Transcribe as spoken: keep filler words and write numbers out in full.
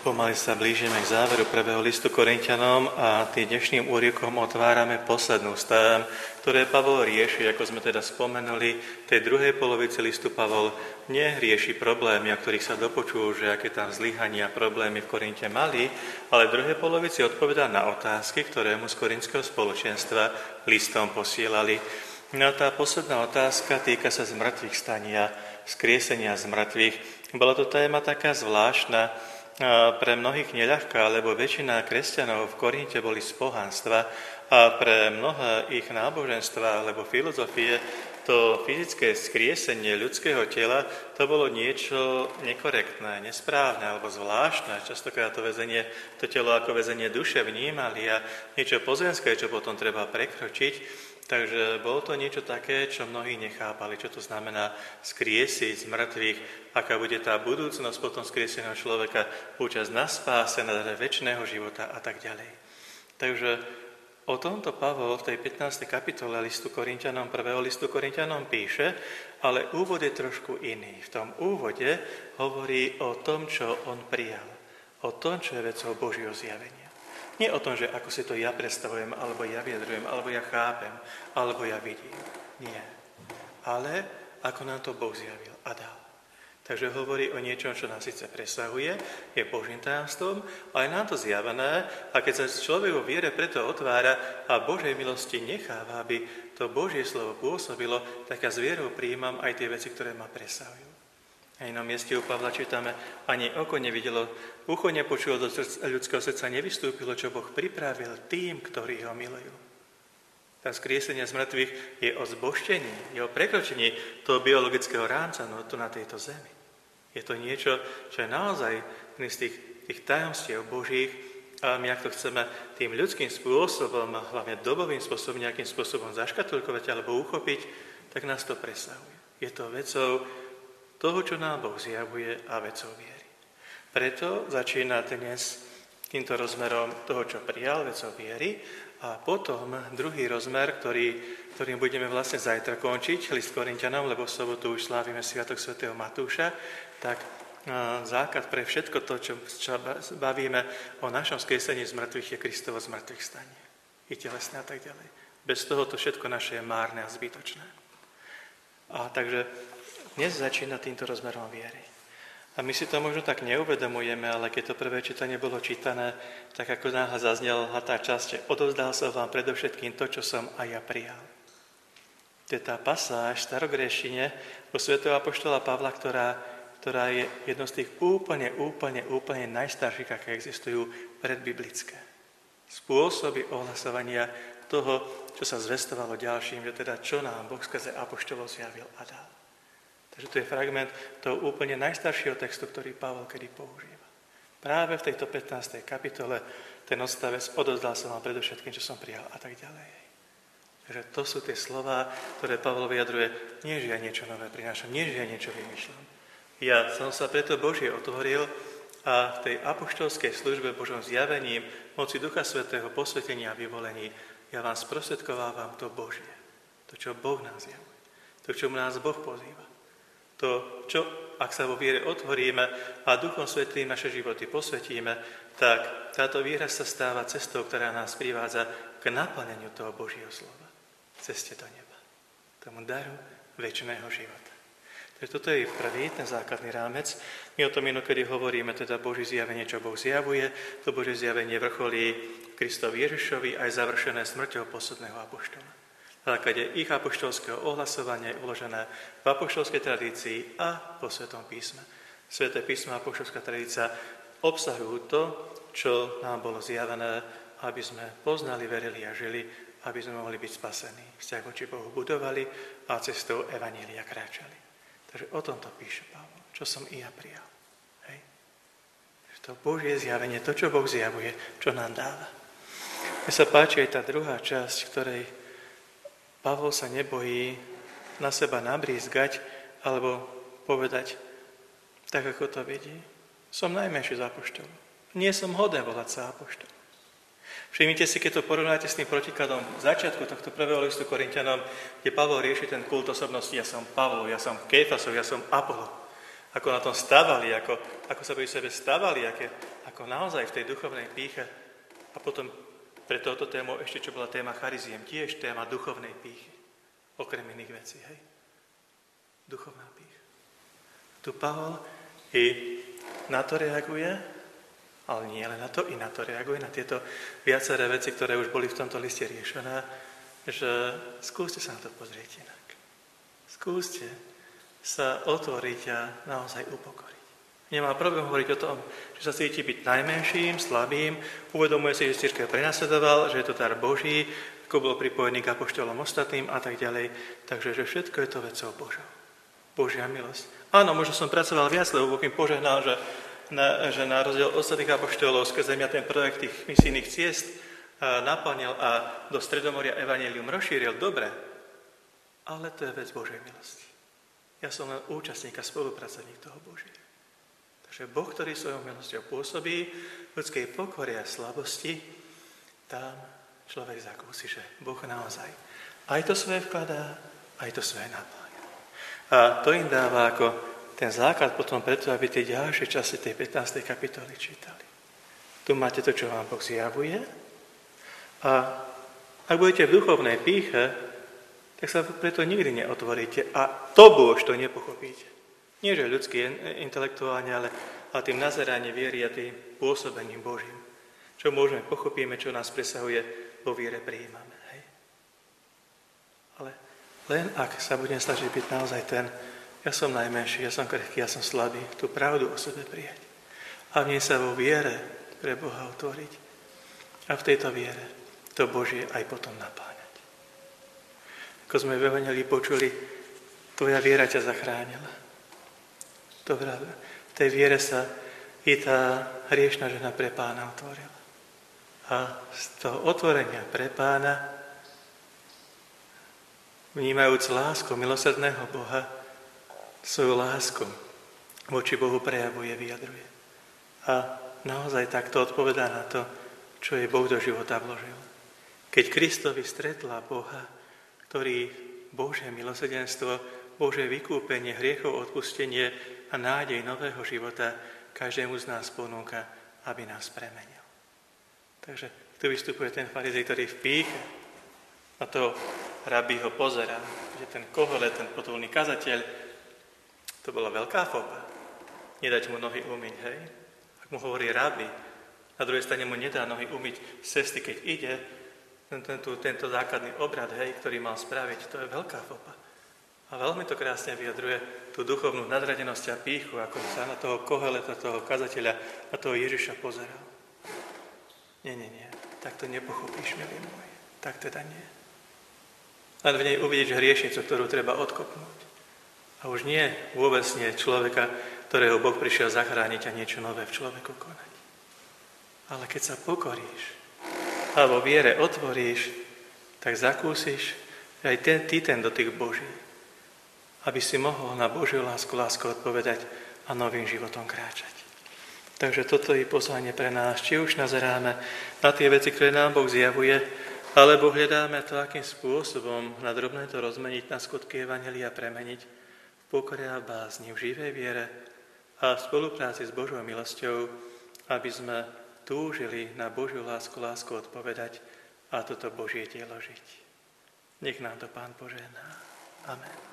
Pomaly sa blížime k záveru prvého listu Korinťanom a tým dnešným úryvkom otvárame poslednú stán, ktoré Pavol rieši, ako sme teda spomenuli. V tej druhej polovici listu Pavol nerieši problémy, o ktorých sa dopočul, že aké tam zlyhania a problémy v Korinte mali, ale v druhej polovici odpovedá na otázky, ktoré mu z korinského spoločenstva listom posielali. No a tá posledná otázka týka sa zmrtvých stania, vzkriesenia z mŕtvych. Bola to téma taká zvláštna, pre mnohých neľahká, lebo väčšina kresťanov v Korinte boli z pohanstva a pre mnohé ich náboženstva alebo filozofie to fyzické skriesenie ľudského tela to bolo niečo nekorektné, nesprávne alebo zvláštne. Častokrát to väzenie, to telo ako väzenie duše vnímali a niečo pozemské, čo potom treba prekročiť. Takže bolo to niečo také, čo mnohí nechápali, čo to znamená skriesiť z mŕtvych, aká bude tá budúcnosť potom skrieseného človeka, účasť na spáse, na dare večného života a tak ďalej. Takže o tomto Pavol v tej pätnástej kapitole listu Korinťanom, prvého listu Korinťanom píše, ale úvod je trošku iný. V tom úvode hovorí o tom, čo on prijal, o tom, čo je vecou Božieho zjavenia. Nie o tom, že ako si to ja predstavujem, alebo ja vyjadrujem, alebo ja chápem, alebo ja vidím. Nie. Ale ako nám to Boh zjavil a dal. Takže hovorí o niečom, čo nás síce presahuje, je Božím tajomstvom, ale je nám to zjavené a keď sa človek vo viere preto otvára a Božej milosti necháva, aby to Božie slovo pôsobilo, tak ja s vierou prijímam aj tie veci, ktoré ma presahujú. A inom mieste u Pavla čítame, ani oko nevidelo, ucho nepočulo, do ľudského srdca nevystúpilo, čo Boh pripravil tým, ktorí ho milujú. Tá skriesenie z mŕtvych je o zbožtení, je o prekročení toho biologického rámca no, tu na tejto zemi. Je to niečo, čo je naozaj z tých, tých tajomstiev Božích a my, ak to chceme tým ľudským spôsobom, hlavne dobovým spôsobom, nejakým spôsobom zaškatulkovať alebo uchopiť, tak nás to presahuje. Je to vecou toho, čo nám Boh zjavuje a vecou viery. Preto začína dnes týmto rozmerom toho, čo prijal, vecou viery, a potom druhý rozmer, ktorý, ktorým budeme vlastne zajtra končiť, list Korinťanom, lebo v sobotu už slávime Sviatok svätého Matúša, tak základ pre všetko to, čo, čo bavíme o našom skriesení z mŕtvych, je Kristovo z mŕtvych stanie. I telesné a tak ďalej. Bez toho to všetko naše je márne a zbytočné. A takže dnes začína týmto rozmerom viery. A my si to možno tak neuvedomujeme, ale keď to prvé čítanie bolo čítané, tak ako náhle zaznela tá časť, odovzdal som vám predovšetkým to, čo som aj ja prijal. To je tá pasáž v starogréčtine u svätého apoštola Pavla, ktorá, ktorá je jednou z tých úplne, úplne, úplne najstarších, aké existujú predbiblické. Spôsoby ohlasovania toho, čo sa zvestovalo ďalším, že teda čo nám Boh skrze apoštolov zjavil a dal. Takže to je fragment toho úplne najstaršieho textu, ktorý Pavol kedy používa. Práve v tejto pätnástej kapitole ten odstavec odovzdal som vám predovšetkým, čo som prijal a tak ďalej. Takže to sú tie slová, ktoré Pavol vyjadruje, nie že ja niečo nové prinášam, nie že ja niečo vymýšľam. Ja som sa preto Božie otvoril a v tej apoštolskej službe Božom zjavením, moci Ducha Svätého, posvetenia a vyvolení, ja vám sprostredkovávam to Božie, to, čo Boh nás zjavuje, to, čo nás Boh pozýva. To, čo, ak sa vo viere otvoríme a Duchom Svätým naše životy posvetíme, tak táto viera sa stáva cestou, ktorá nás privádza k naplneniu toho Božieho slova. Ceste do neba. Tomu daru večného života. Takže toto je prvý, ten základný rámec. My o tom inokedy hovoríme, teda Božie zjavenie, čo Boh zjavuje. To Božie zjavenie vrcholí Kristovi Ježišovi aj završené smrťou posledného apoštola. Na základe ich apoštolského ohlasovania je uložené v apoštolskej tradícii a po Svetom písme. Sveté písmo a apoštolská tradícia obsahujú to, čo nám bolo zjavené, aby sme poznali, verili a žili, aby sme mohli byť spasení. Vzťah voči Bohu budovali a cestou evanjelia kráčali. Takže o tomto píše Pavol, čo som i ja prijal. Hej. To Božie zjavenie, to, čo Boh zjavuje, čo nám dáva. Mne sa páči aj tá druhá časť, v ktorej Pavol sa nebojí na seba nabrízgať alebo povedať tak, ako to vidí. Som najmenší z apoštolov. Nie som hoden volať sa apoštol. Všimnite si, keď to porovnáte s tým protikladom začiatku tohto prvého listu Korinťanom, kde Pavol rieši ten kult osobnosti. Ja som Pavol, ja som Kéfasov, ja som Apollo. ako na tom stavali, ako, ako sa pri sebe stavali, aké, ako naozaj v tej duchovnej pýche. A potom pre touto tému ešte, čo bola téma chariziem, tiež téma duchovnej pýchy. Okrem iných vecí, hej. Duchovná pýcha. Tu Pavol i na to reaguje, ale nie len na to, i na to reaguje, na tieto viaceré veci, ktoré už boli v tomto liste riešené, že skúste sa na to pozrieť inak. Skúste sa otvoriť a naozaj upokoriť. Nemá problém hovoriť o tom, že sa cíti byť najmenším, slabým, uvedomuje si, že cirkev prenasledoval, že je to dar Boží, ako bol pripojený k apoštolom ostatným a tak ďalej. Takže že všetko je to vecou Božou. Božia milosť. Áno, možno som pracoval viac, lebo Boh mi požehnal, že na, že na rozdiel od ostatných apoštolov skrze mňa ten projekt tých misijných ciest naplnil a do Stredomoria evanjelium rozšíril. Dobre, ale to je vec Božej milosti. Ja som len účastník a spolupracovník toho Božieho. Takže Boh, ktorý svojou milosťou pôsobí v ľudskej pokore a slabosti, tam človek zakúsi, že Boh naozaj aj to svoje vkladá, aj to svoje napája. A to im dáva ako ten základ potom preto, aby tie ďalšie časti tej pätnástej kapitoly čítali. Tu máte to, čo vám Boh zjavuje. A ak budete v duchovnej pýche, tak sa preto nikdy neotvoríte a to už to nepochopíte. Nie, že ľudský intelektuálne, ale, ale tým nazeraním viery a tým pôsobením Božím. Čo môžeme, pochopíme, čo nás presahuje, vo viere prijímame. Hej? Ale len ak sa budem snažiť byť naozaj ten, ja som najmenší, ja som krehký, ja som slabý, tú pravdu o sebe prijať. A v nej sa vo viere pre Boha otvoriť. A v tejto viere to Božie aj potom napáňať. Ako sme v Evanjelii počuli, tvoja viera ťa zachránila. To pravda. V tej viere sa i tá hriešna žena pre Pána otvorila. A z toho otvorenia pre Pána, vnímajúc lásku milosrdného Boha, svoju lásku voči Bohu prejavuje, vyjadruje. A naozaj takto odpovedá na to, čo jej Boh do života vložil. Keď Kristovi stretla Boha, ktorý Božie milosrdenstvo, Božie vykúpenie, hriechov odpustenie a nádej nového života každému z nás ponúka, aby nás premenil. Takže tu vystupuje ten farizej, ktorý v pýche na toho rabí ho pozerá, že ten kohole, ten potulný kazateľ, to bola veľká foba. Nedať mu nohy umyť, hej? Ak mu hovorí rabi, na druhej strane mu nedá nohy umyť z cesty, keď ide, tento, tento základný obrad, hej, ktorý mal spraviť, to je veľká foba. A veľmi to krásne vyjadruje tú duchovnú nadradenosť a pýchu, ako sa na toho koheleta, toho kazateľa, na toho Ježiša pozeral. Nie, nie, nie, tak to nepochopíš, milý môj. Tak teda nie. Len v nej uvidíš hriešnicu, ktorú treba odkopnúť. A už nie, vôbec nie človeka, ktorého Boh prišiel zachrániť a niečo nové v človeku konať. Ale keď sa pokoríš a vo viere otvoríš, tak zakúsiš aj ten, ty ten dotyk Boží, aby si mohol na Božiu lásku, lásku odpovedať a novým životom kráčať. Takže toto je poslanie pre nás, či už nazeráme na tie veci, ktoré nám Boh zjavuje, alebo hľadáme to, akým spôsobom na drobné to rozmeniť, na skutky evanjelia premeniť, pokore a bázni, v živej viere a v spolupráci s Božou milosťou, aby sme túžili na Božiu lásku, lásku odpovedať a toto Božie dielo žiť. Nech nám to Pán požehná. Amen.